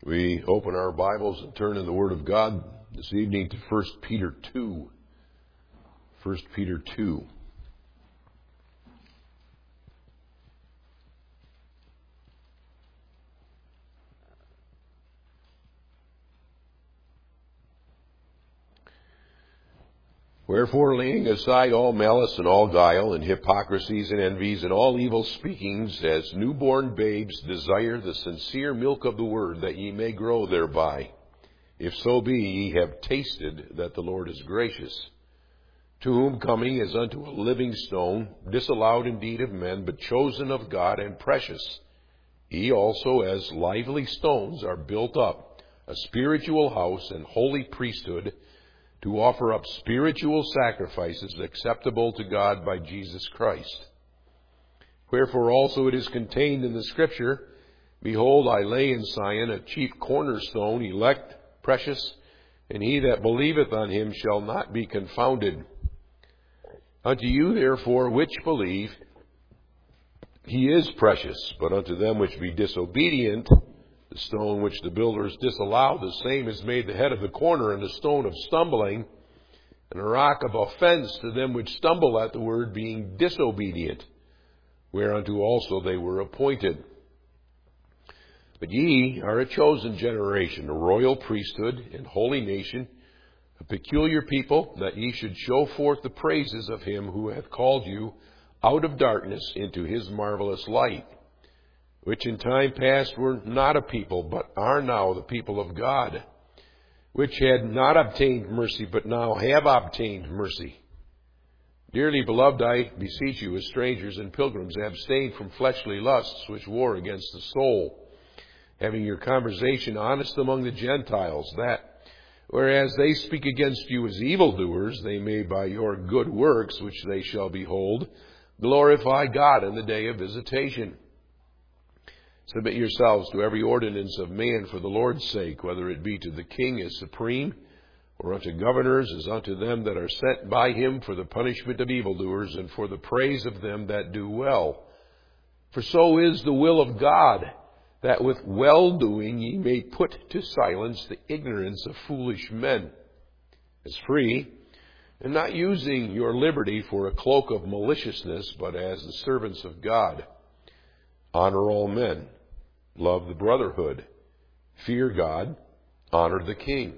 We open our Bibles and turn in the Word of God this evening to 1 Peter 2. 1 Peter 2. Wherefore, laying aside all malice and all guile and hypocrisies and envies and all evil speakings, as newborn babes desire the sincere milk of the word, that ye may grow thereby, if so be ye have tasted that the Lord is gracious. To whom coming as unto a living stone, disallowed indeed of men, but chosen of God and precious, ye also as lively stones are built up, a spiritual house and holy priesthood, to offer up spiritual sacrifices acceptable to God by Jesus Christ. Wherefore also it is contained in the Scripture, Behold, I lay in Zion a chief cornerstone, elect, precious, and he that believeth on him shall not be confounded. Unto you therefore which believe, he is precious, but unto them which be disobedient, the stone which the builders disallowed, the same is made the head of the corner, and a stone of stumbling, and a rock of offense to them which stumble at the word, being disobedient, whereunto also they were appointed. But ye are a chosen generation, a royal priesthood, and holy nation, a peculiar people, that ye should show forth the praises of him who hath called you out of darkness into his marvelous light, which in time past were not a people, but are now the people of God, which had not obtained mercy, but now have obtained mercy. Dearly beloved, I beseech you, as strangers and pilgrims, abstain from fleshly lusts which war against the soul, having your conversation honest among the Gentiles, that, whereas they speak against you as evildoers, they may by your good works, which they shall behold, glorify God in the day of visitation. Submit yourselves to every ordinance of man for the Lord's sake, whether it be to the king as supreme, or unto governors as unto them that are sent by him for the punishment of evildoers, and for the praise of them that do well. For so is the will of God, that with well-doing ye may put to silence the ignorance of foolish men, as free, and not using your liberty for a cloak of maliciousness, but as the servants of God. Honor all men. Love the brotherhood. Fear God. Honor the king.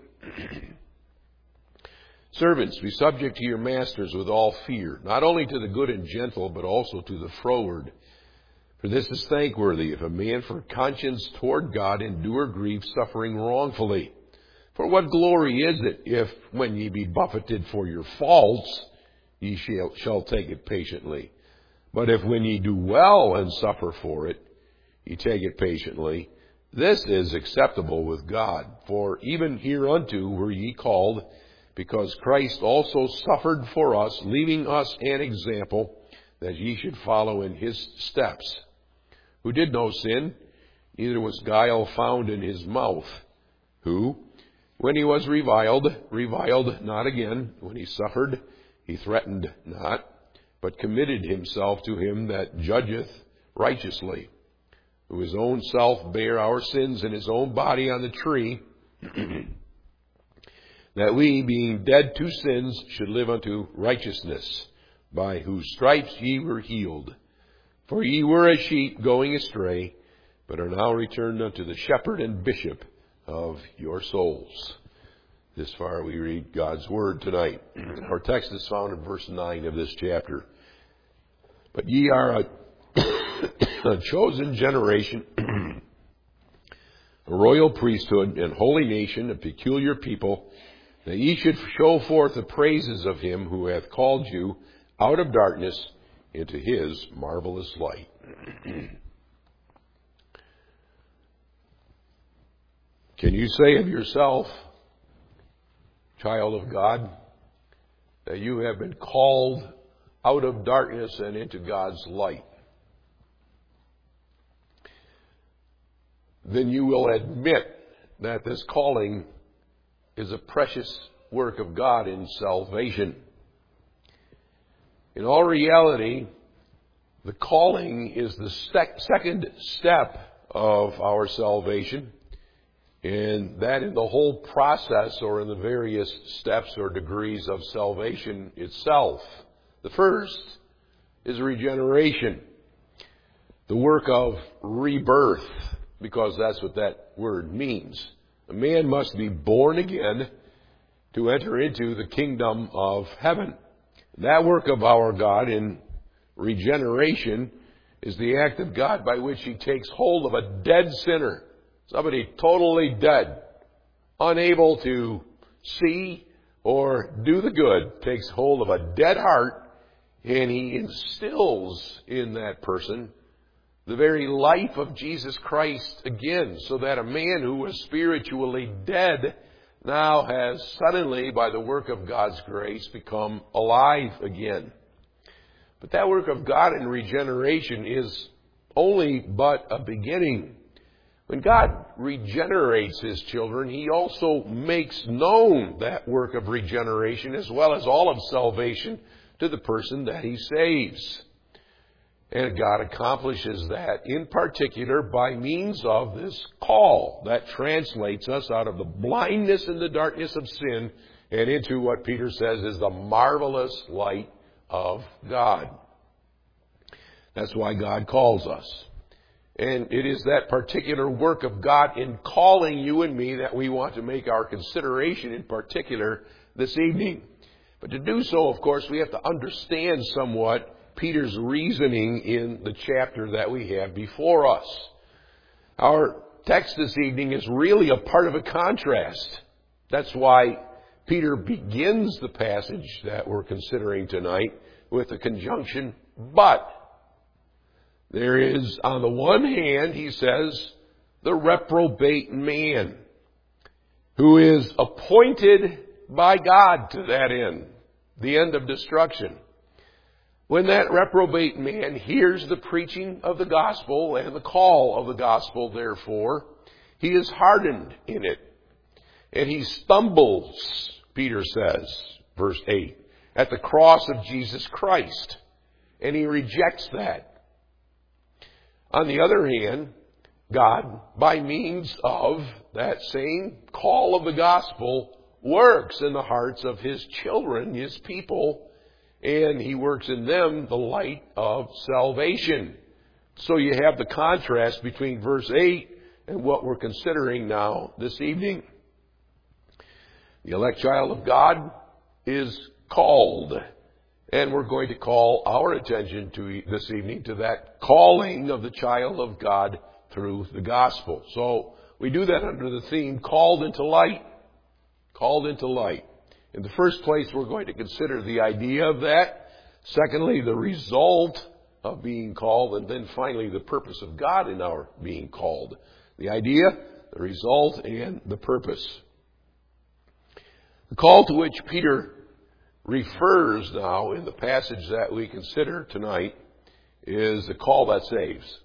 Servants, be subject to your masters with all fear, not only to the good and gentle, but also to the froward. For this is thankworthy, if a man for conscience toward God endure grief, suffering wrongfully. For what glory is it, if, when ye be buffeted for your faults, ye shall take it patiently? But if when ye do well and suffer for it, ye take it patiently, this is acceptable with God. For even hereunto were ye called, because Christ also suffered for us, leaving us an example, that ye should follow in his steps, who did no sin, neither was guile found in his mouth, who, when he was reviled not again, when he suffered, he threatened not, but committed himself to him that judgeth righteously, who his own self bare our sins in his own body on the tree, that we, being dead to sins, should live unto righteousness, by whose stripes ye were healed. For ye were as sheep going astray, but are now returned unto the shepherd and bishop of your souls. This far we read God's word tonight. Our text is found in verse 9 of this chapter. But ye are a chosen generation, a royal priesthood, and holy nation, a peculiar people, that ye should show forth the praises of him who hath called you out of darkness into his marvelous light. Can you say of yourself, child of God, that you have been called out of darkness and into God's light? Then you will admit that this calling is a precious work of God in salvation. In all reality, the calling is the second step of our salvation. And that in the whole process, or in the various steps or degrees of salvation itself. The first is regeneration. The work of rebirth, because that's what that word means. A man must be born again to enter into the kingdom of heaven. That work of our God in regeneration is the act of God by which He takes hold of a dead sinner, somebody totally dead, unable to see or do the good, takes hold of a dead heart, and He instills in that person the very life of Jesus Christ again, so that a man who was spiritually dead now has suddenly, by the work of God's grace, become alive again. But that work of God in regeneration is only but a beginning. When God regenerates His children, He also makes known that work of regeneration as well as all of salvation to the person that He saves. And God accomplishes that in particular by means of this call that translates us out of the blindness and the darkness of sin and into what Peter says is the marvelous light of God. That's why God calls us. And it is that particular work of God in calling you and me that we want to make our consideration in particular this evening. But to do so, of course, we have to understand somewhat Peter's reasoning in the chapter that we have before us. Our text this evening is really a part of a contrast. That's why Peter begins the passage that we're considering tonight with the conjunction, but. There is, on the one hand, he says, the reprobate man, who is appointed by God to that end, the end of destruction. When that reprobate man hears the preaching of the gospel and the call of the gospel, therefore, he is hardened in it. And he stumbles, Peter says, verse 8, at the cross of Jesus Christ. And he rejects that. On the other hand, God, by means of that same call of the gospel, works in the hearts of His children, His people, and He works in them the light of salvation. So you have the contrast between verse 8 and what we're considering now this evening. The elect child of God is called. And we're going to call our attention to this evening to that calling of the child of God through the gospel. So we do that under the theme, called into light. Called into light. In the first place, we're going to consider the idea of that. Secondly, the result of being called. And then finally, the purpose of God in our being called. The idea, the result, and the purpose. The call to which Peter refers now in the passage that we consider tonight is the call that saves.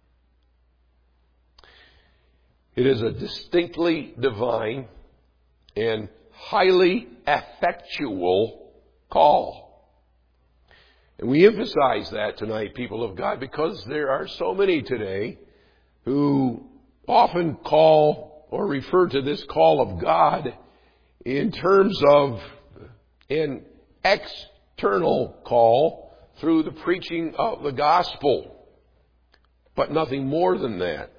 It is a distinctly divine and highly effectual call. And we emphasize that tonight, people of God, because there are so many today who often call or refer to this call of God in terms of an external call through the preaching of the gospel, but nothing more than that.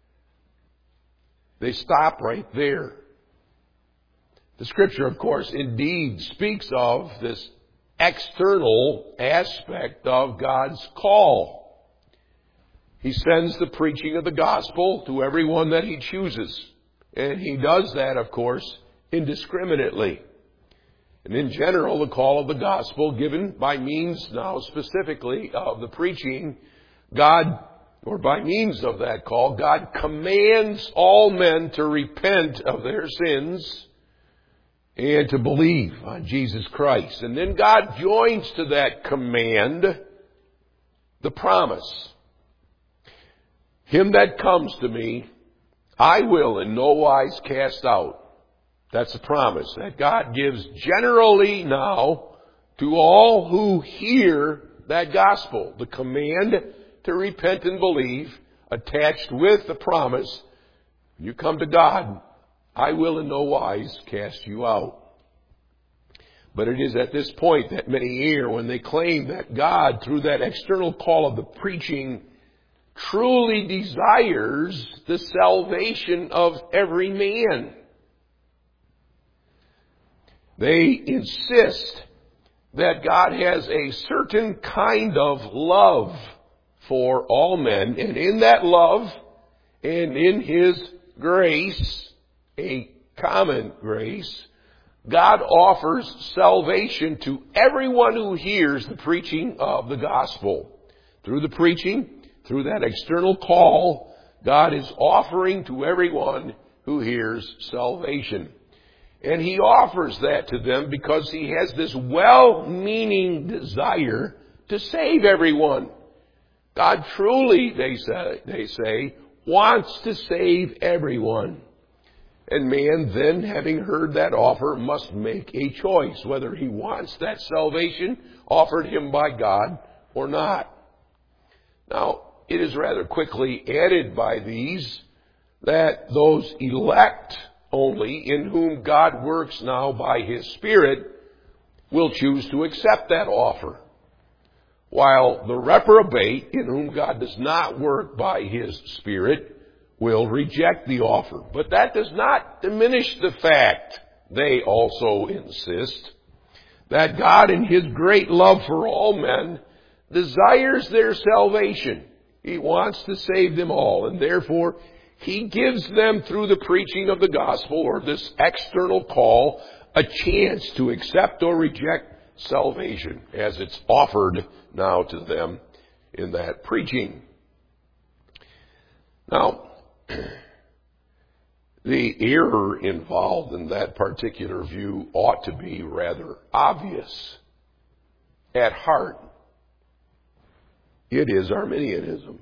They stop right there. The Scripture, of course, indeed speaks of this external aspect of God's call. He sends the preaching of the gospel to everyone that He chooses. And He does that, of course, indiscriminately. And in general, the call of the gospel given by means now specifically of the preaching, God, or by means of that call, God commands all men to repent of their sins and to believe on Jesus Christ. And then God joins to that command the promise. Him that comes to me, I will in no wise cast out. That's a promise that God gives generally now to all who hear that gospel. The command to repent and believe attached with the promise You come to God, I will in no wise cast you out. But it is at this point that many err when they claim that God, through that external call of the preaching, truly desires the salvation of every man. They insist that God has a certain kind of love for all men, and in that love and in His grace, a common grace, God offers salvation to everyone who hears the preaching of the gospel. Through the preaching, through that external call, God is offering to everyone who hears salvation. And He offers that to them because He has this well-meaning desire to save everyone. God truly, they say, wants to save everyone. And man, then, having heard that offer, must make a choice whether he wants that salvation offered him by God or not. Now, it is rather quickly added by these that those elect only, in whom God works now by His Spirit, will choose to accept that offer, while the reprobate, in whom God does not work by His Spirit, will reject the offer. But that does not diminish the fact, they also insist, that God in His great love for all men desires their salvation. He wants to save them all, and therefore He gives them, through the preaching of the gospel, or this external call, a chance to accept or reject salvation as it's offered now to them in that preaching. Now, the error involved in that particular view ought to be rather obvious. At heart, it is Arminianism.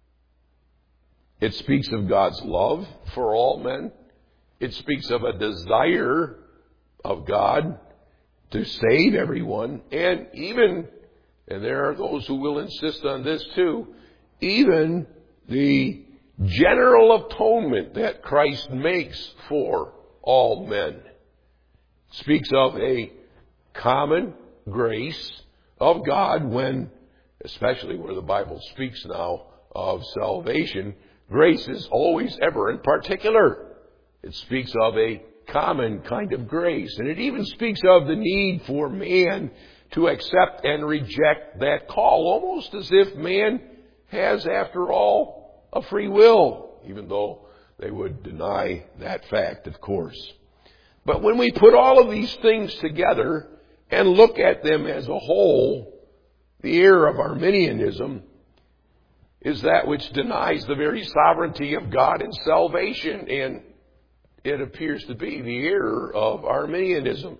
It speaks of God's love for all men. It speaks of a desire of God to save everyone. And even, and there are those who will insist on this too, even the general atonement that Christ makes for all men speaks of a common grace of God when, especially where the Bible speaks now of salvation, grace is always ever in particular. It speaks of a common kind of grace. And it even speaks of the need for man to accept and reject that call, almost as if man has, after all, a free will, even though they would deny that fact, of course. But when we put all of these things together and look at them as a whole, the error of Arminianism is that which denies the very sovereignty of God in salvation, and it appears to be the error of Arminianism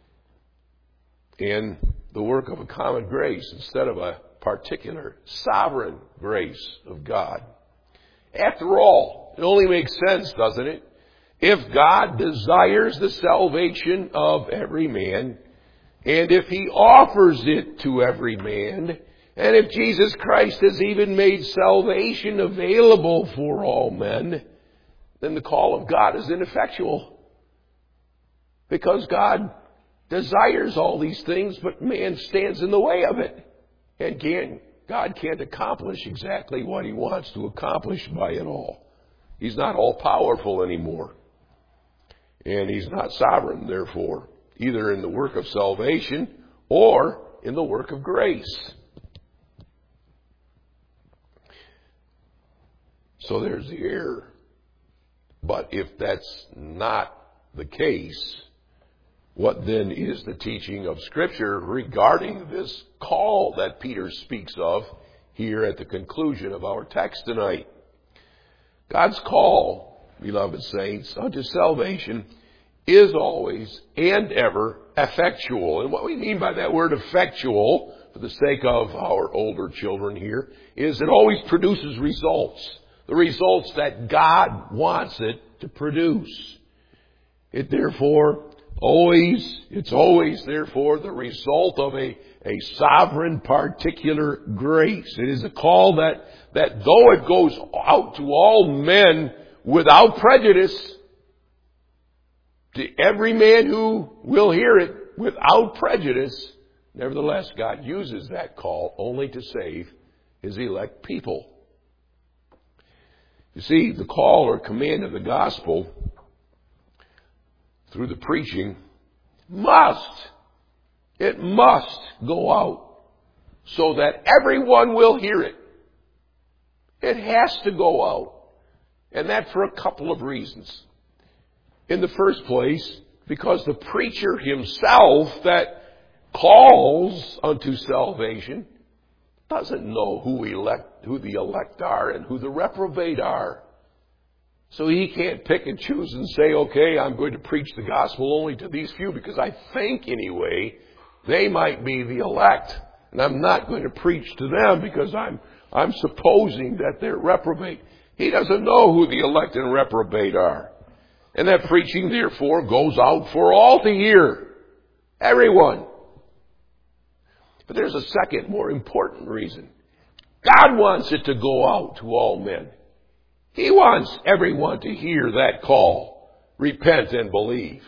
in the work of a common grace instead of a particular sovereign grace of God. After all, it only makes sense, doesn't it? If God desires the salvation of every man, and if He offers it to every man, and if Jesus Christ has even made salvation available for all men, then the call of God is ineffectual. Because God desires all these things, but man stands in the way of it. And God can't accomplish exactly what He wants to accomplish by it all. He's not all-powerful anymore. And He's not sovereign, therefore, either in the work of salvation or in the work of grace. So there's the error. But if that's not the case, what then is the teaching of Scripture regarding this call that Peter speaks of here at the conclusion of our text tonight? God's call, beloved saints, unto salvation is always and ever effectual. And what we mean by that word effectual, for the sake of our older children here, is it always produces results. The results that God wants it to produce. It's always, therefore, the result of a sovereign particular grace. It is a call that though it goes out to all men without prejudice to every man who will hear it without prejudice. Nevertheless, God uses that call only to save His elect people. You see, the call or command of the gospel through the preaching must go out so that everyone will hear it. It has to go out. And that for a couple of reasons. In the first place, because the preacher himself that calls unto salvation doesn't know who the elect are and who the reprobate are. So he can't pick and choose and say, okay, I'm going to preach the gospel only to these few because I think anyway they might be the elect. And I'm not going to preach to them because I'm supposing that they're reprobate. He doesn't know who the elect and reprobate are. And that preaching, therefore, goes out for all to hear. Everyone. But there's a second, more important reason. God wants it to go out to all men. He wants everyone to hear that call. Repent and believe.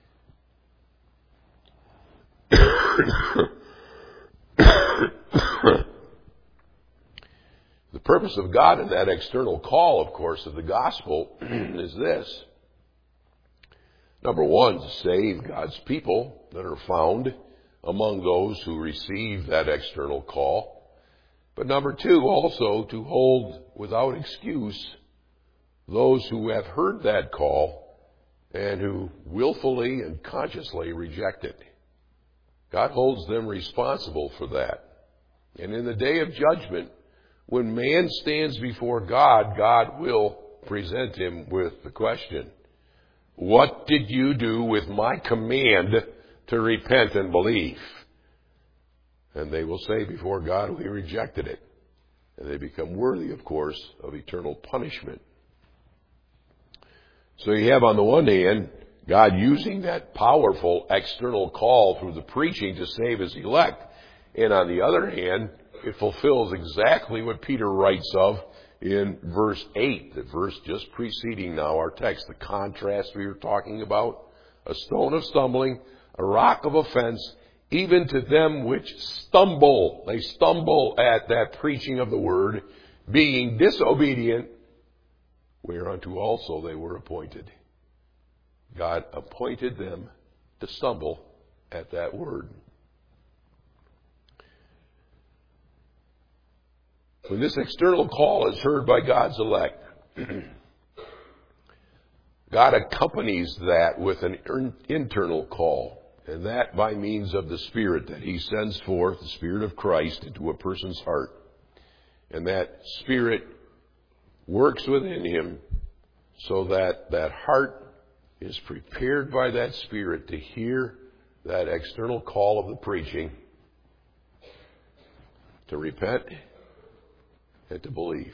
The purpose of God in that external call, of course, of the gospel is this. Number one, to save God's people that are found among those who receive that external call. But number two, also to hold without excuse those who have heard that call and who willfully and consciously reject it. God holds them responsible for that. And in the day of judgment, when man stands before God, God will present him with the question, what did you do with my command to repent and believe? And they will say before God, we rejected it. And they become worthy, of course, of eternal punishment. So you have on the one hand, God using that powerful external call through the preaching to save His elect. And on the other hand, it fulfills exactly what Peter writes of in verse 8, the verse just preceding now our text, the contrast we were talking about. A stone of stumbling, a rock of offense, even to them which stumble. They stumble at that preaching of the word, being disobedient, whereunto also they were appointed. God appointed them to stumble at that word. When this external call is heard by God's elect, God accompanies that with an internal call, and that by means of the Spirit that He sends forth, the Spirit of Christ, into a person's heart. And that Spirit works within him so that that heart is prepared by that Spirit to hear that external call of the preaching, to repent and to believe.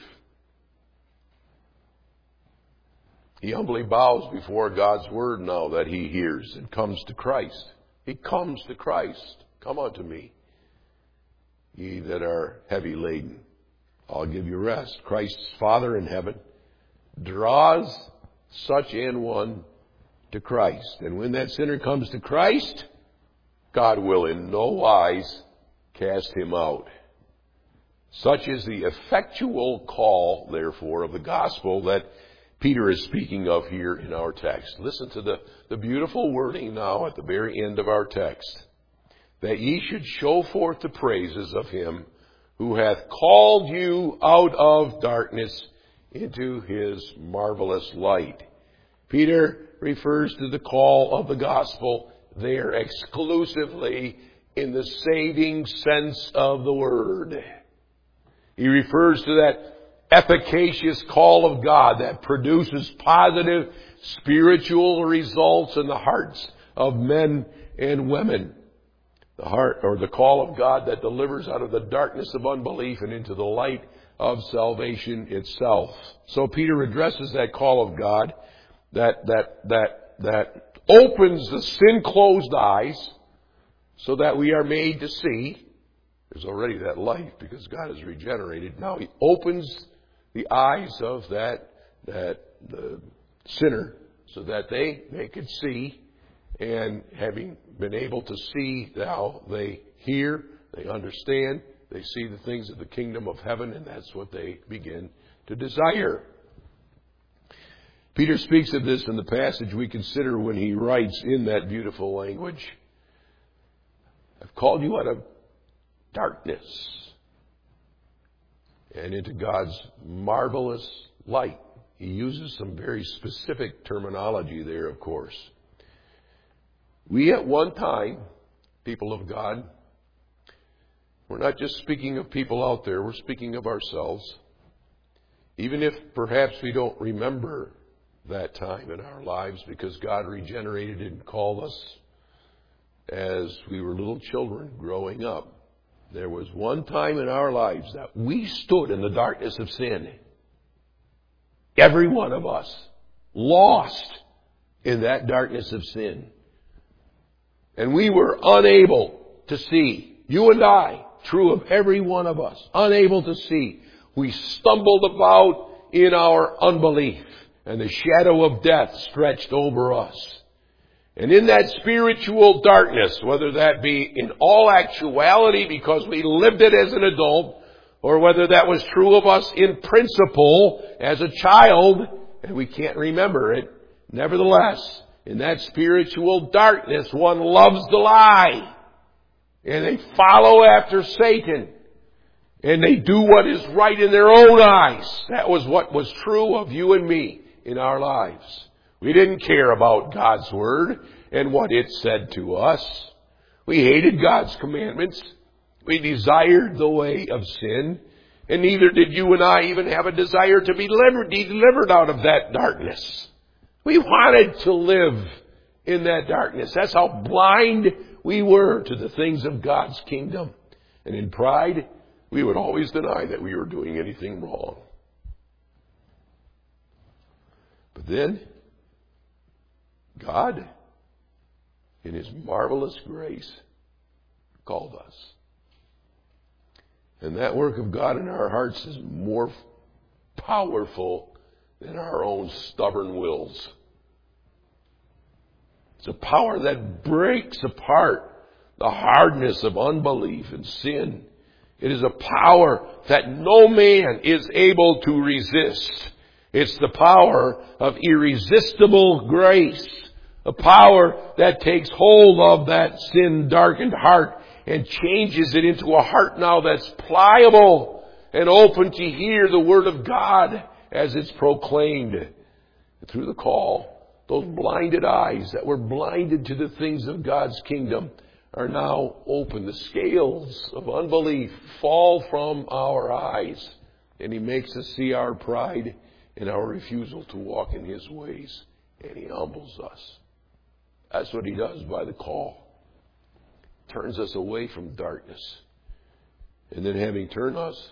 He humbly bows before God's word now that he hears and comes to Christ. He comes to Christ. Come unto me, ye that are heavy laden. I'll give you rest. Christ's Father in heaven draws such an one to Christ. And when that sinner comes to Christ, God will in no wise cast him out. Such is the effectual call, therefore, of the gospel that Peter is speaking of here in our text. Listen to the beautiful wording now at the very end of our text. That ye should show forth the praises of him who hath called you out of darkness into his marvelous light. Peter refers to the call of the gospel there exclusively in the saving sense of the word. He refers to that efficacious call of God that produces positive spiritual results in the hearts of men and women. The heart, or the call of God that delivers out of the darkness of unbelief and into the light of salvation itself. So Peter addresses that call of God that opens the sin-closed eyes so that we are made to see. There's already that light because God is regenerated. Now He opens the eyes of that the sinner so that they could see, and having been able to see, now they hear, they understand, they see the things of the kingdom of heaven, and that's what they begin to desire. Peter speaks of this in the passage we consider when he writes in that beautiful language, I've called you out of darkness and into God's marvelous light. He uses some very specific terminology there, of course. We at one time, people of God, we're not just speaking of people out there, we're speaking of ourselves. Even if perhaps we don't remember that time in our lives because God regenerated and called us as we were little children growing up. There was one time in our lives that we stood in the darkness of sin. Every one of us lost in that darkness of sin. And we were unable to see. You and I, true of every one of us, unable to see. We stumbled about in our unbelief, and the shadow of death stretched over us. And in that spiritual darkness, whether that be in all actuality because we lived it as an adult, or whether that was true of us in principle as a child, and we can't remember it, nevertheless, in that spiritual darkness, one loves the lie. And they follow after Satan. And they do what is right in their own eyes. That was what was true of you and me in our lives. We didn't care about God's Word and what it said to us. We hated God's commandments. We desired the way of sin. And neither did you and I even have a desire to be delivered out of that darkness. We wanted to live in that darkness. That's how blind we were to the things of God's kingdom. And in pride, we would always deny that we were doing anything wrong. But then, God, in His marvelous grace, called us. And that work of God in our hearts is more powerful than our own stubborn wills. It's a power that breaks apart the hardness of unbelief and sin. It is a power that no man is able to resist. It's the power of irresistible grace. A power that takes hold of that sin-darkened heart and changes it into a heart now that's pliable and open to hear the Word of God as it's proclaimed through the call. Those blinded eyes that were blinded to the things of God's kingdom are now open. The scales of unbelief fall from our eyes, and He makes us see our pride and our refusal to walk in His ways, and He humbles us. That's what He does by the call. Turns us away from darkness. And then having turned us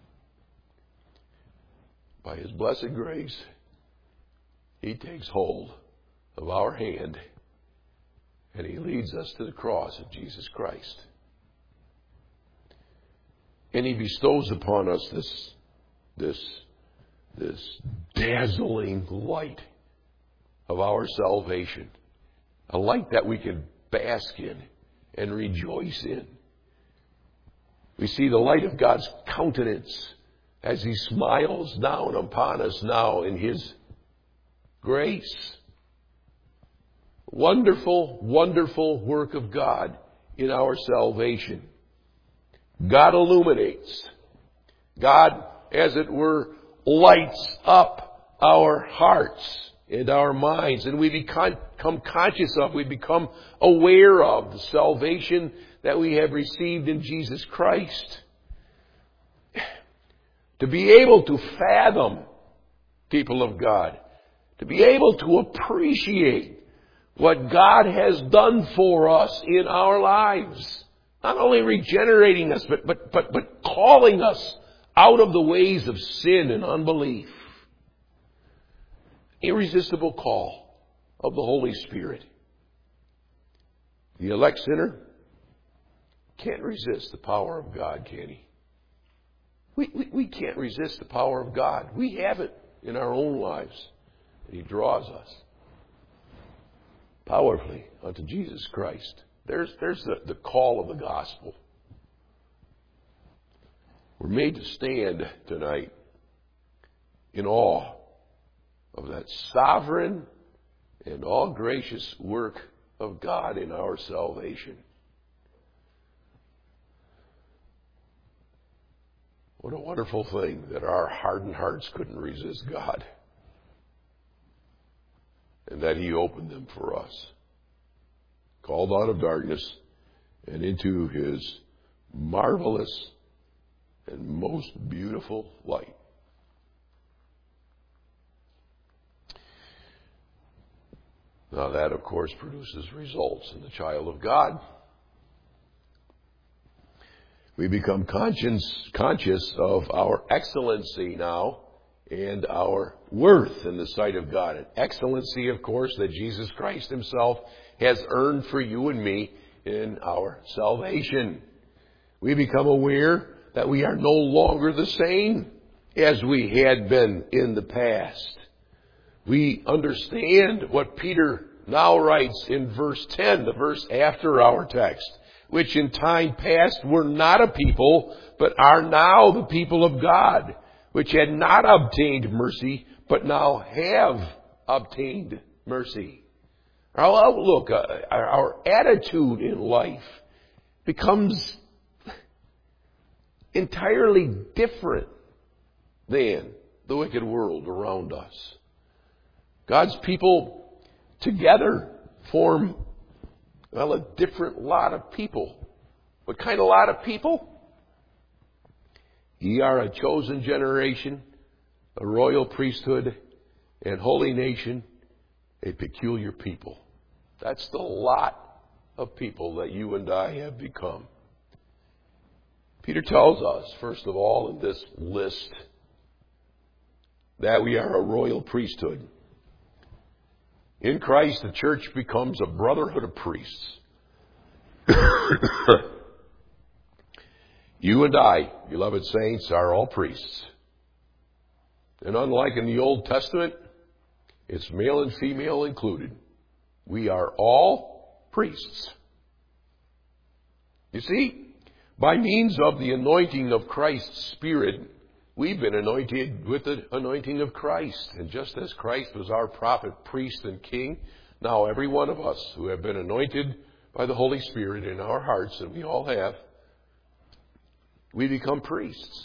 by His blessed grace, He takes hold of our hand and He leads us to the cross of Jesus Christ. And He bestows upon us this dazzling light of our salvation. A light that we can bask in and rejoice in. We see the light of God's countenance as He smiles down upon us now in His grace. Wonderful, wonderful work of God in our salvation. God illuminates. God, as it were, lights up our hearts and our minds. And we become conscious of, we become aware of the salvation that we have received in Jesus Christ. To be able to fathom, people of God, to be able to appreciate what God has done for us in our lives. Not only regenerating us, but calling us out of the ways of sin and unbelief. Irresistible call of the Holy Spirit. The elect sinner can't resist the power of God, can he? We can't resist the power of God. We have it in our own lives. He draws us powerfully unto Jesus Christ. There's the call of the gospel. We're made to stand tonight in awe of that sovereign and all-gracious work of God in our salvation. What a wonderful thing that our hardened hearts couldn't resist God, and that He opened them for us, called out of darkness and into His marvelous and most beautiful light. Now that, of course, produces results in the child of God. We become conscious of our excellency now and our worth in the sight of God. An excellency, of course, that Jesus Christ Himself has earned for you and me in our salvation. We become aware that we are no longer the same as we had been in the past. We understand what Peter now writes in verse 10, the verse after our text, which in time past were not a people, but are now the people of God, which had not obtained mercy, but now have obtained mercy. Our outlook, our attitude in life becomes entirely different than the wicked world around us. God's people together form, well, a different lot of people. What kind of lot of people? Ye are a chosen generation, a royal priesthood, and holy nation, a peculiar people. That's the lot of people that you and I have become. Peter tells us, first of all, in this list, that we are a royal priesthood. In Christ, the church becomes a brotherhood of priests. You and I, beloved saints, are all priests. And unlike in the Old Testament, it's male and female included. We are all priests. You see, by means of the anointing of Christ's Spirit, we've been anointed with the anointing of Christ. And just as Christ was our prophet, priest, and king, now every one of us who have been anointed by the Holy Spirit in our hearts, and we all have, we become priests.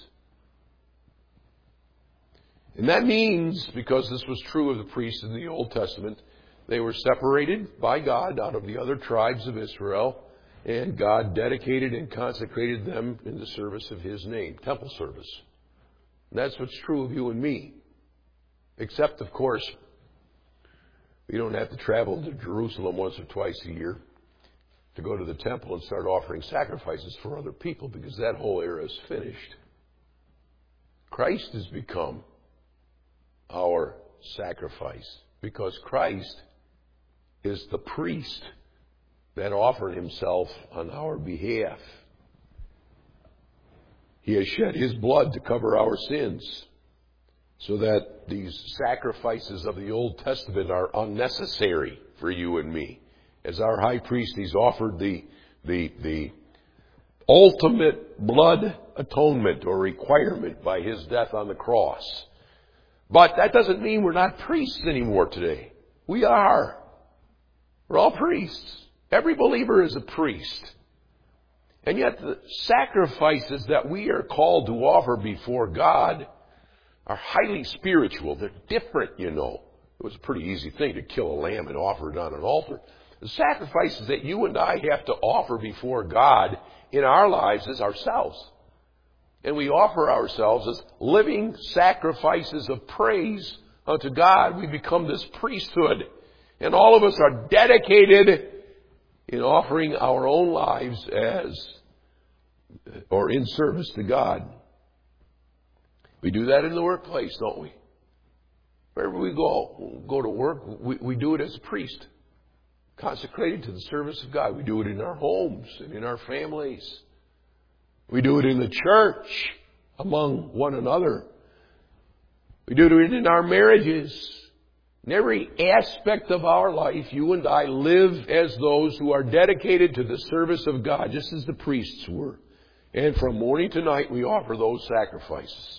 And that means, because this was true of the priests in the Old Testament, they were separated by God out of the other tribes of Israel, and God dedicated and consecrated them in the service of His name, temple service. And that's what's true of you and me. Except, of course, we don't have to travel to Jerusalem once or twice a year to go to the temple and start offering sacrifices for other people, because that whole era is finished. Christ has become our sacrifice, because Christ is the priest that offered Himself on our behalf. He has shed His blood to cover our sins, so that these sacrifices of the Old Testament are unnecessary for you and me. As our high priest, He's offered the ultimate blood atonement or requirement by His death on the cross. But that doesn't mean we're not priests anymore today. We are. We're all priests. Every believer is a priest. And yet the sacrifices that we are called to offer before God are highly spiritual. They're different, you know. It was a pretty easy thing to kill a lamb and offer it on an altar. The sacrifices that you and I have to offer before God in our lives is ourselves. And we offer ourselves as living sacrifices of praise unto God. We become this priesthood. And all of us are dedicated in offering our own lives or in service to God. We do that in the workplace, don't we? Wherever we go to work, we do it as a priest, consecrated to the service of God. We do it in our homes and in our families. We do it in the church among one another. We do it in our marriages. In every aspect of our life, you and I live as those who are dedicated to the service of God, just as the priests were. And from morning to night, we offer those sacrifices.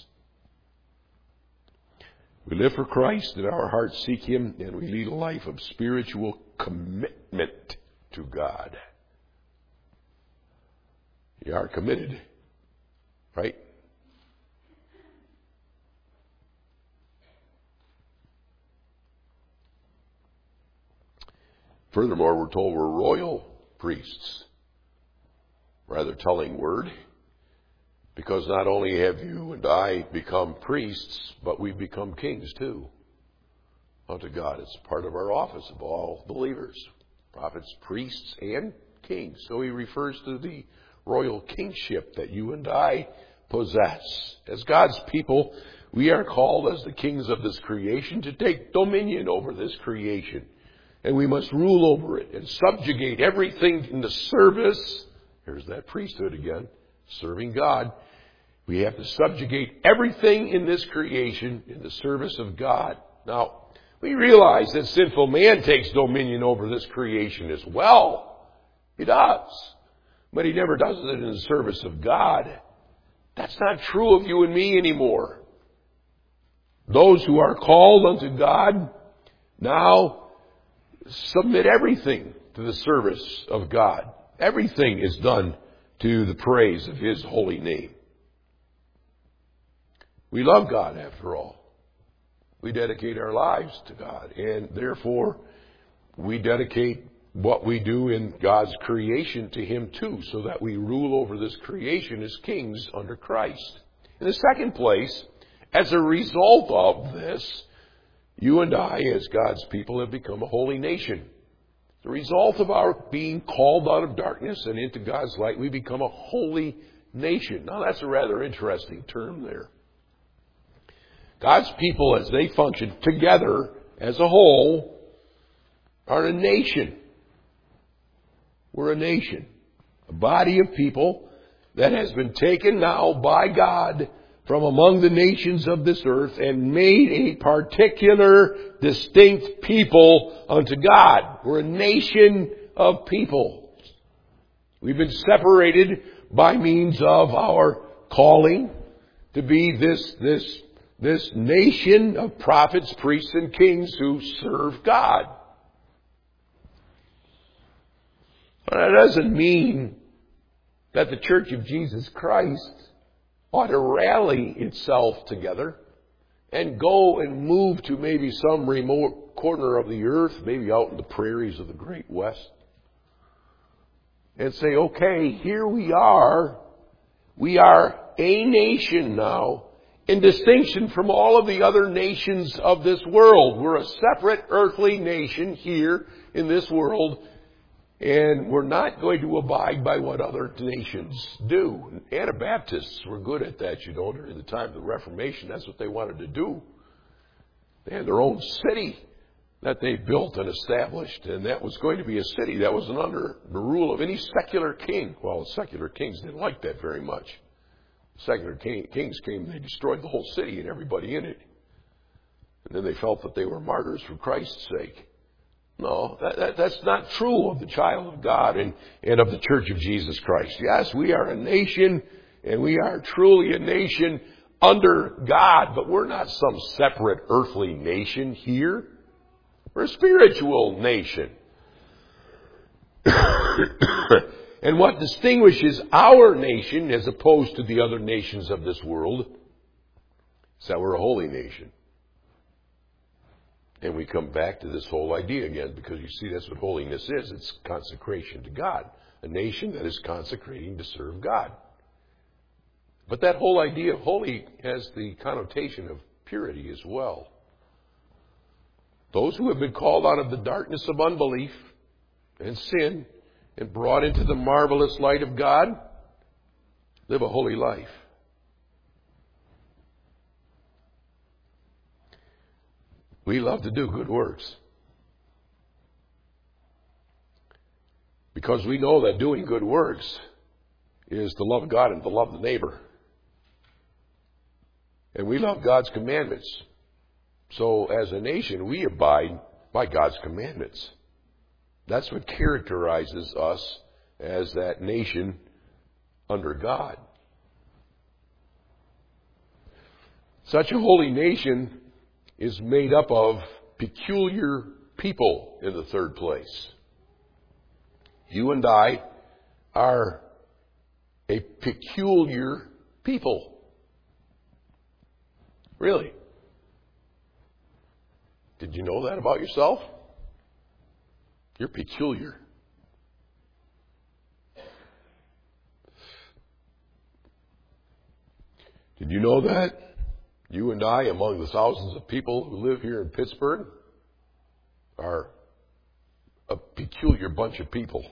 We live for Christ, and our hearts seek Him, and we lead a life of spiritual commitment to God. You are committed, right? Furthermore, we're told we're royal priests. Rather telling word. Because not only have you and I become priests, but we've become kings too. Unto God. It's part of our office of all believers. Prophets, priests, and kings. So he refers to the royal kingship that you and I possess. As God's people, we are called as the kings of this creation to take dominion over this creation. And we must rule over it and subjugate everything in the service. Here's that priesthood again, serving God. We have to subjugate everything in this creation in the service of God. Now, we realize that sinful man takes dominion over this creation as well. He does. But he never does it in the service of God. That's not true of you and me anymore. Those who are called unto God now submit everything to the service of God. Everything is done to the praise of His holy name. We love God, after all. We dedicate our lives to God, and therefore we dedicate what we do in God's creation to Him too, so that we rule over this creation as kings under Christ. In the second place, as a result of this, you and I, as God's people, have become a holy nation. The result of our being called out of darkness and into God's light, we become a holy nation. Now, that's a rather interesting term there. God's people, as they function together as a whole, are a nation. We're a nation. A body of people that has been taken now by God from among the nations of this earth and made a particular, distinct people unto God. We're a nation of people. We've been separated by means of our calling to be this nation of prophets, priests, and kings who serve God. But that doesn't mean that the Church of Jesus Christ ought to rally itself together and go and move to maybe some remote corner of the earth, maybe out in the prairies of the Great West, and say, okay, here we are. We are a nation now, in distinction from all of the other nations of this world. We're a separate earthly nation here in this world, and we're not going to abide by what other nations do. Anabaptists were good at that, during the time of the Reformation. That's what they wanted to do. They had their own city that they built and established, and that was going to be a city that wasn't under the rule of any secular king. Well, the secular kings didn't like that very much. Secular kings came and they destroyed the whole city and everybody in it. And then they felt that they were martyrs for Christ's sake. No, that's not true of the child of God and of the Church of Jesus Christ. Yes, we are a nation, and we are truly a nation under God, but we're not some separate earthly nation here. We're a spiritual nation. And what distinguishes our nation as opposed to the other nations of this world is that we're a holy nation. And we come back to this whole idea again, because you see that's what holiness is. It's consecration to God. A nation that is consecrating to serve God. But that whole idea of holy has the connotation of purity as well. Those who have been called out of the darkness of unbelief and sin and brought into the marvelous light of God live a holy life. We love to do good works because we know that doing good works is to love God and to love the neighbor. And we love God's commandments. So as a nation, we abide by God's commandments. That's what characterizes us as that nation under God. Such a holy nation is made up of peculiar people in the third place. You and I are a peculiar people. Really. Did you know that about yourself? You're peculiar. Did you know that? You and I, among the thousands of people who live here in Pittsburgh, are a peculiar bunch of people.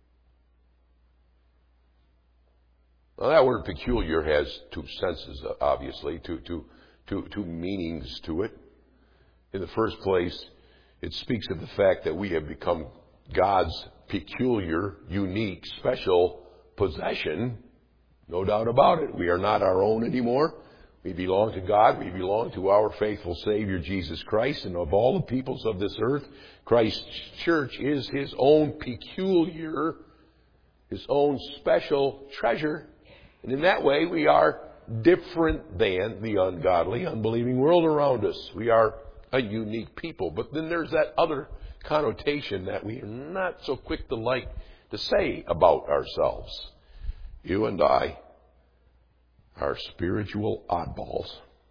Now, that word peculiar has two senses, obviously, two meanings to it. In the first place, it speaks of the fact that we have become God's peculiar, unique, special possession. No doubt about it. We are not our own anymore. We belong to God. We belong to our faithful Savior, Jesus Christ. And of all the peoples of this earth, Christ's church is His own peculiar, His own special treasure. And in that way, we are different than the ungodly, unbelieving world around us. We are a unique people. But then there's that other connotation that we are not so quick to say about ourselves. You and I are spiritual oddballs.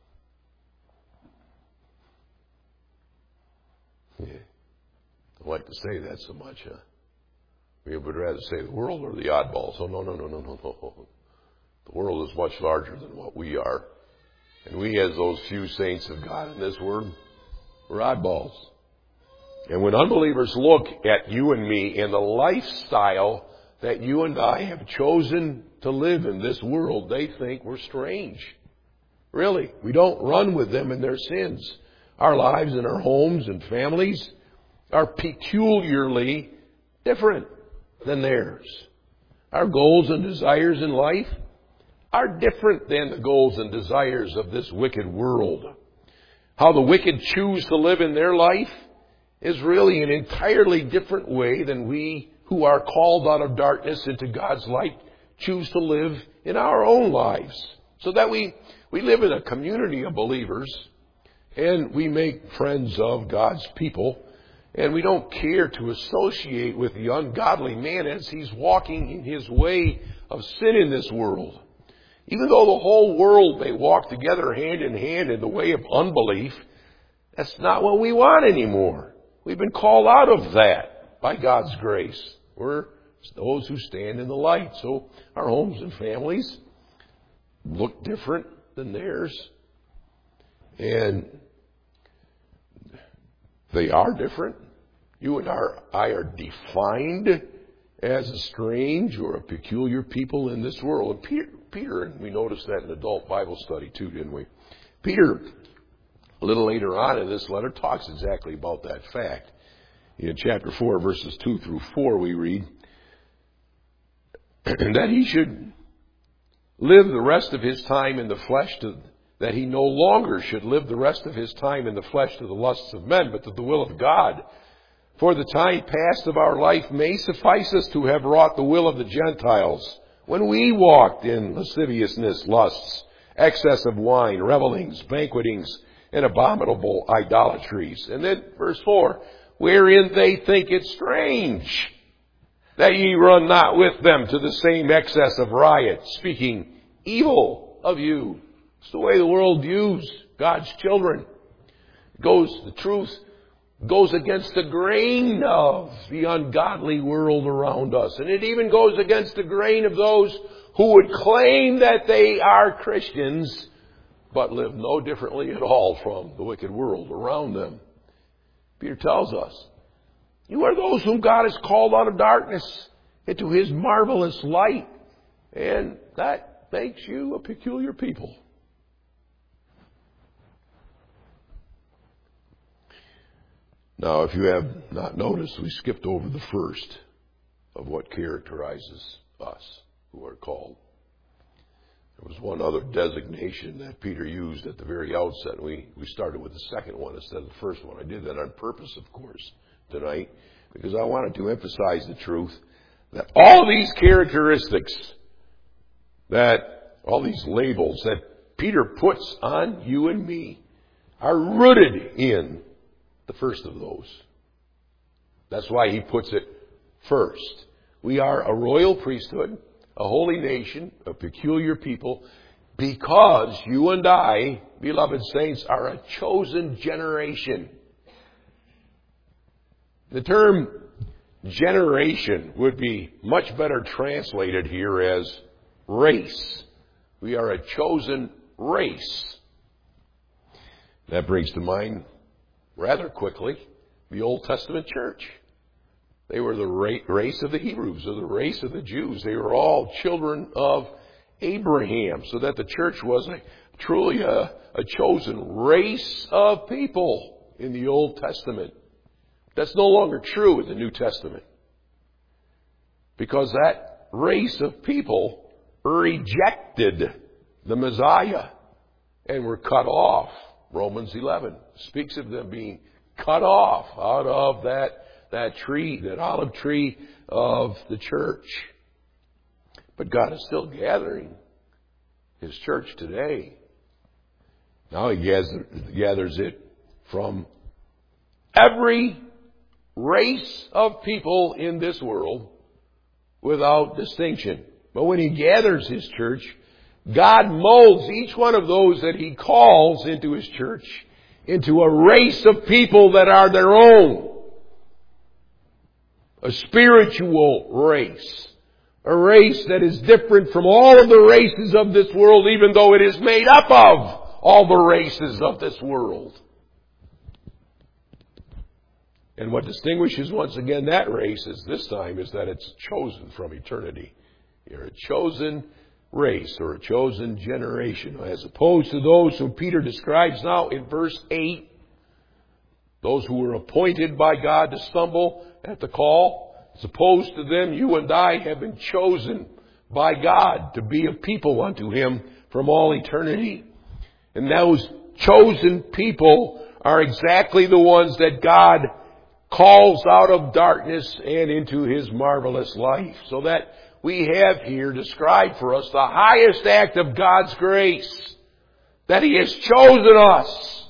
Yeah. I don't like to say that so much, huh? We would rather say the world or the oddballs. Oh, no. The world is much larger than what we are. And we, as those few saints of God in this world, we're oddballs. And when unbelievers look at you and me and the lifestyle that you and I have chosen to live in this world, they think we're strange. Really, we don't run with them in their sins. Our lives and our homes and families are peculiarly different than theirs. Our goals and desires in life are different than the goals and desires of this wicked world. How the wicked choose to live in their life is really an entirely different way than we who are called out of darkness into God's light choose to live in our own lives. So that we live in a community of believers and we make friends of God's people, and we don't care to associate with the ungodly man as he's walking in his way of sin in this world. Even though the whole world may walk together hand in hand in the way of unbelief, that's not what we want anymore. We've been called out of that by God's grace. We're those who stand in the light. So our homes and families look different than theirs. And they are different. You and I are defined as a strange or a peculiar people in this world. And Peter, and we noticed that in adult Bible study too, didn't we? Peter, a little later on in this letter, talks exactly about that fact. In chapter 4, verses 2 through 4, we read that he should live the rest of his time in the flesh, that he no longer should live the rest of his time in the flesh to the lusts of men, but to the will of God. For the time past of our life may suffice us to have wrought the will of the Gentiles, when we walked in lasciviousness, lusts, excess of wine, revelings, banquetings, and abominable idolatries. And then verse 4, wherein they think it strange that ye run not with them to the same excess of riot, speaking evil of you. It's the way the world views God's children. The truth goes against the grain of the ungodly world around us. And it even goes against the grain of those who would claim that they are Christians, but live no differently at all from the wicked world around them. Peter tells us, you are those whom God has called out of darkness into His marvelous light. And that makes you a peculiar people. Now, if you have not noticed, we skipped over the first of what characterizes us who are called There was one other designation that Peter used at the very outset. We started with the second one instead of the first one. I did that on purpose, of course, tonight, because I wanted to emphasize the truth that all these characteristics, that all these labels that Peter puts on you and me are rooted in the first of those. That's why he puts it first. We are a royal priesthood, a holy nation, a peculiar people, because you and I, beloved saints, are a chosen generation. The term generation would be much better translated here as race. We are a chosen race. That brings to mind rather quickly the Old Testament church. They were the race of the Hebrews, or the race of the Jews. They were all children of Abraham, so that the church was truly a chosen race of people in the Old Testament. That's no longer true in the New Testament, because that race of people rejected the Messiah and were cut off. Romans 11 speaks of them being cut off out of that tree, that olive tree of the church. But God is still gathering His church today. Now He gathers it from every race of people in this world without distinction. But when He gathers His church, God molds each one of those that He calls into His church into a race of people that are their own. A spiritual race. A race that is different from all of the races of this world, even though it is made up of all the races of this world. And what distinguishes once again that race is that it's chosen from eternity. You're a chosen race, or a chosen generation, as opposed to those whom Peter describes now in verse 8. Those who were appointed by God to stumble at the call. As opposed to them, you and I have been chosen by God to be a people unto Him from all eternity. And those chosen people are exactly the ones that God calls out of darkness and into His marvelous life. So that we have here described for us the highest act of God's grace, that He has chosen us.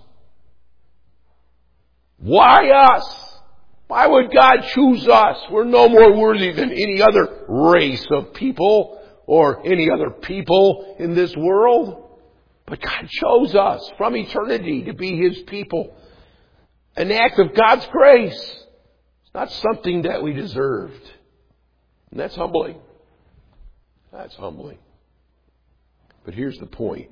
Why us? Why would God choose us? We're no more worthy than any other race of people or any other people in this world. But God chose us from eternity to be His people. An act of God's grace. It's not something that we deserved. And that's humbling. That's humbling. But here's the point.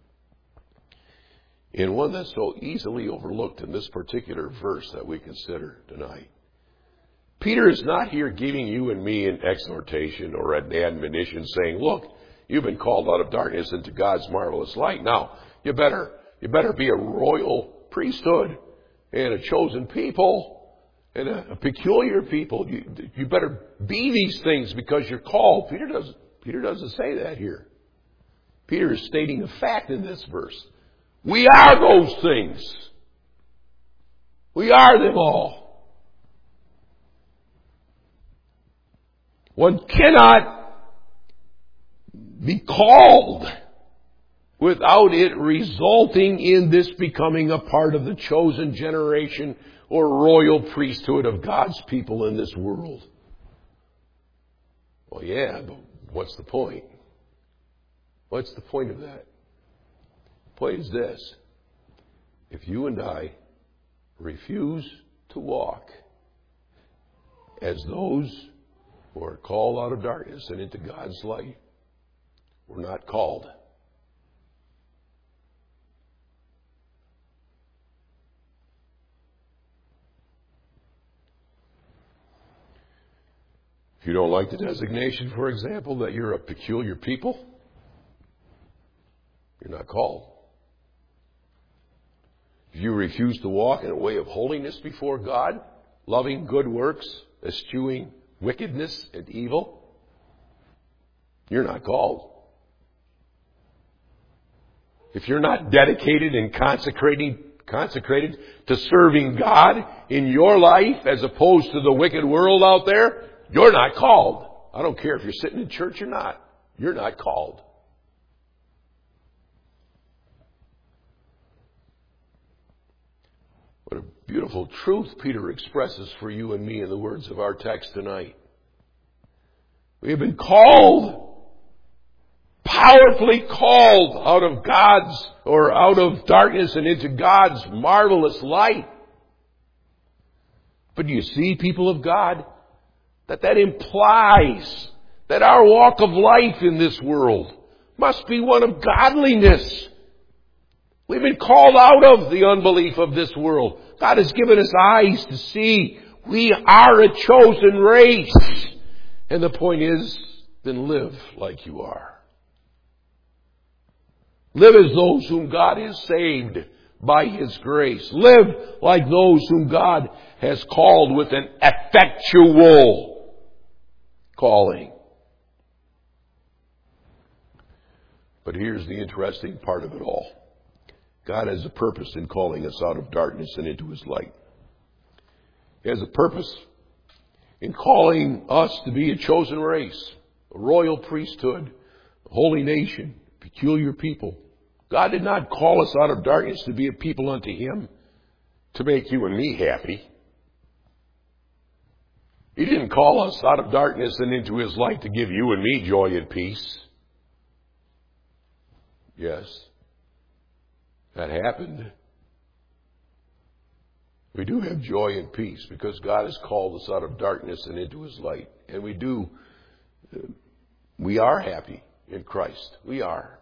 And one that's so easily overlooked in this particular verse that we consider tonight. Peter is not here giving you and me an exhortation or an admonition saying, look, you've been called out of darkness into God's marvelous light. Now, you better be a royal priesthood and a chosen people and a peculiar people. You better be these things because you're called. Peter doesn't say that here. Peter is stating a fact in this verse. We are those things. We are them all. One cannot be called without it resulting in this becoming a part of the chosen generation or royal priesthood of God's people in this world. Well, yeah, but what's the point? What's the point of that? The point is this. If you and I refuse to walk as those who are called out of darkness and into God's light, we're not called. If you don't like the designation, for example, that you're a peculiar people, you're not called. If you refuse to walk in a way of holiness before God, loving good works, eschewing wickedness and evil, you're not called. if you're not dedicated and consecrated to serving God in your life as opposed to the wicked world out there, you're not called. I don't care if you're sitting in church or not. You're not called. What a beautiful truth Peter expresses for you and me in the words of our text tonight. We have been called, powerfully called out of darkness and into God's marvelous light. But do you see, people of God, that implies that our walk of life in this world must be one of godliness. We've been called out of the unbelief of this world. God has given us eyes to see. We are a chosen race. And the point is, then live like you are. Live as those whom God has saved by His grace. Live like those whom God has called with an effectual calling. But here's the interesting part of it all. God has a purpose in calling us out of darkness and into His light. He has a purpose in calling us to be a chosen race, a royal priesthood, a holy nation, peculiar people. God did not call us out of darkness to be a people unto Him to make you and me happy. He didn't call us out of darkness and into His light to give you and me joy and peace. Yes, that happened. We do have joy and peace because God has called us out of darkness and into His light. And we are happy in Christ. We are.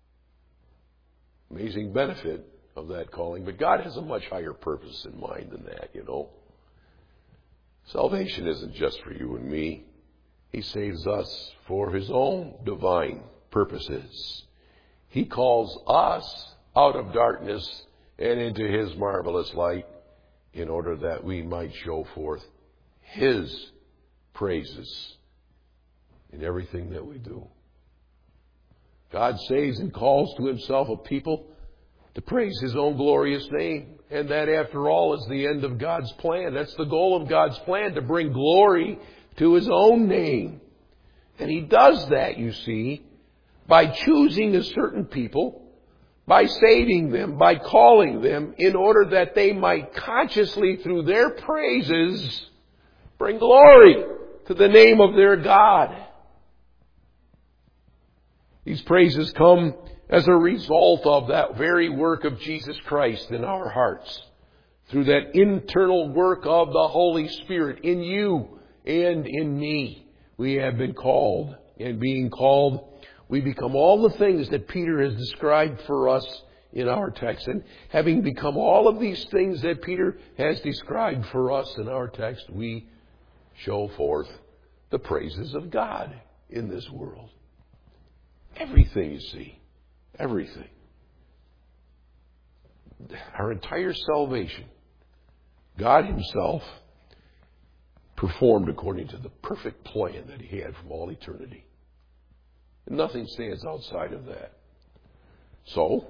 Amazing benefit of that calling. But God has a much higher purpose in mind than that, you know. Salvation isn't just for you and me. He saves us for His own divine purposes. He calls us out of darkness and into His marvelous light in order that we might show forth His praises in everything that we do. God saves and calls to Himself a people to praise His own glorious name. And that, after all, is the end of God's plan. That's the goal of God's plan, to bring glory to His own name. And He does that, you see, by choosing a certain people, by saving them, by calling them, in order that they might consciously, through their praises, bring glory to the name of their God. These praises come as a result of that very work of Jesus Christ in our hearts, through that internal work of the Holy Spirit in you and in me. We have been called, and being called, we become all the things that Peter has described for us in our text. And having become all of these things that Peter has described for us in our text, we show forth the praises of God in this world. Everything, you see. Everything. Our entire salvation, God Himself performed according to the perfect plan that He had from all eternity. And nothing stands outside of that. So,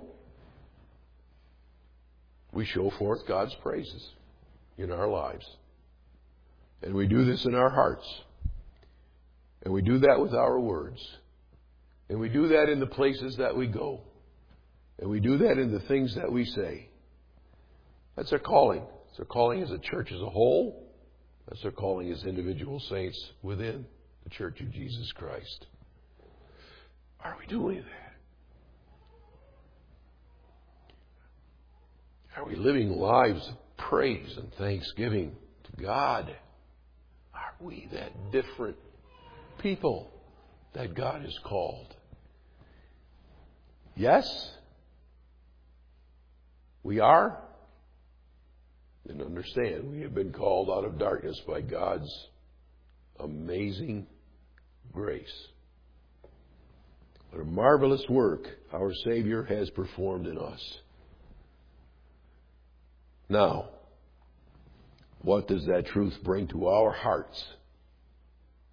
we show forth God's praises in our lives. And we do this in our hearts. And we do that with our words. And we do that in the places that we go. And we do that in the things that we say. That's our calling. It's our calling as a church as a whole. That's our calling as individual saints within the Church of Jesus Christ. Are we doing that? Are we living lives of praise and thanksgiving to God? Are we that different people that God has called? Yes, we are. And understand, we have been called out of darkness by God's amazing grace. What a marvelous work our Savior has performed in us. Now, what does that truth bring to our hearts?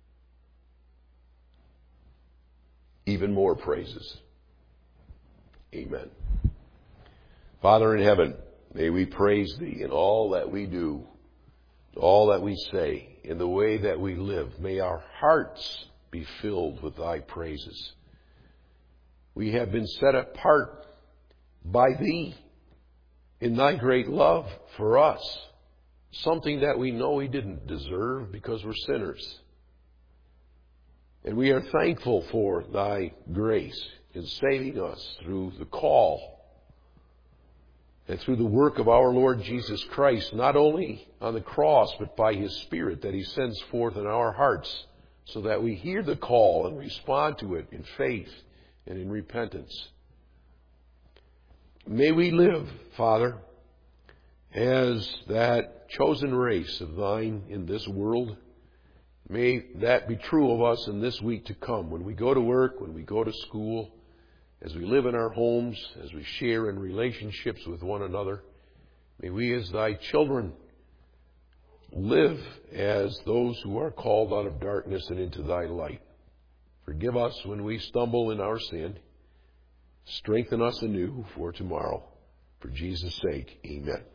Even more praises. Amen. Father in heaven, may we praise Thee in all that we do, all that we say, in the way that we live. May our hearts be filled with Thy praises. We have been set apart by Thee in Thy great love for us, something that we know we didn't deserve because we're sinners. And we are thankful for Thy grace in saving us through the call and through the work of our Lord Jesus Christ, not only on the cross, but by His Spirit that He sends forth in our hearts so that we hear the call and respond to it in faith and in repentance. May we live, Father, as that chosen race of Thine in this world. May that be true of us in this week to come, when we go to work, when we go to school, as we live in our homes, as we share in relationships with one another. May we as Thy children live as those who are called out of darkness and into Thy light. Forgive us when we stumble in our sin. Strengthen us anew for tomorrow. For Jesus' sake, amen.